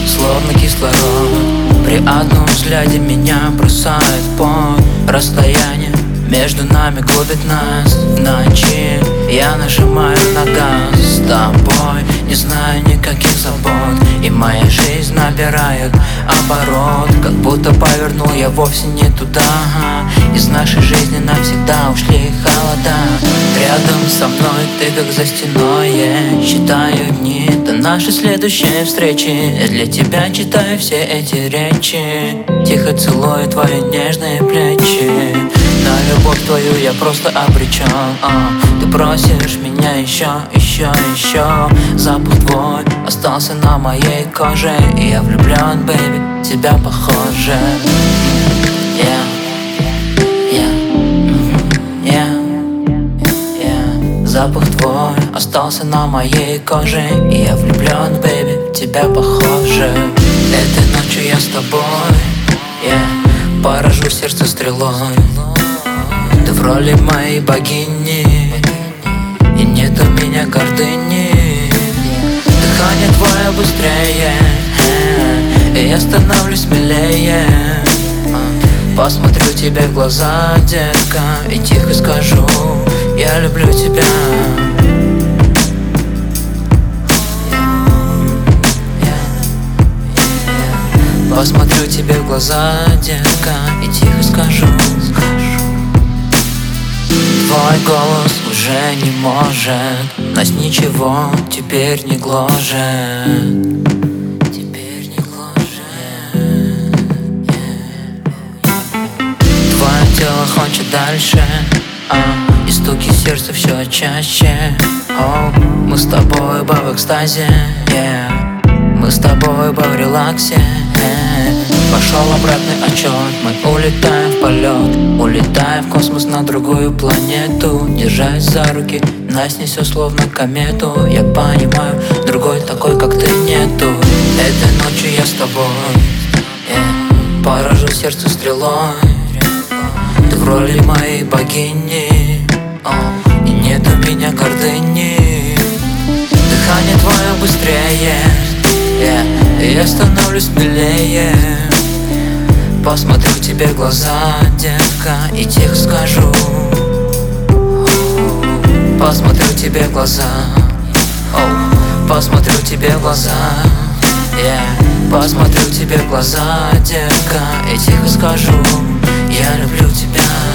словно кислород. При одном взгляде меня бросает в пот. Расстояние между нами губит нас. В ночи я нажимаю на газ. С тобой не знаю никаких забот, и моя жизнь набирает оборот. Как будто повернул я вовсе не туда. Из нашей жизни навсегда ушли холода. Рядом со мной ты как за стеной. Я считаю дни до нашей следующей встречи. Я для тебя читаю все эти речи. Тихо целую твои нежные плечи. На любовь твою я просто обречен. Ты просишь меня еще. Запах твой остался на моей коже, и я влюблен, бэйби, тебя похоже. Запах твой остался на моей коже, и я влюблен, бэйби, тебя похоже. Этой ночью я с тобой, поражу сердце стрелой. Ты в роли моей богини, и нет у меня гордыни. Дыхание твое быстрее, и я становлюсь смелее. Посмотрю тебе в глаза, детка, и тихо скажу: я люблю тебя. Посмотрю тебе в глаза, детка, и тихо скажу: твой голос уже не может нас ничего теперь не гложет. Твое тело хочет дальше, и стуки сердца все чаще. Мы с тобой оба в экстазе, мы с тобой оба в релаксе. Пошел обратный отчет, мы улетаем в полет, улетаем в космос на другую планету. Держась за руки, нас несет словно комету. Я понимаю, другой такой, как ты, нету. Этой ночью я с тобой, поражу сердце стрелой. Ты в роли моей богини, и нет у меня гордыни. Дыхание твое быстрее, и я становлюсь смелее. Посмотрю тебе в глаза, детка, и тихо скажу: посмотрю тебе в глаза, посмотрю тебе в глаза, посмотрю тебе в глаза, детка, и тихо скажу: я люблю тебя.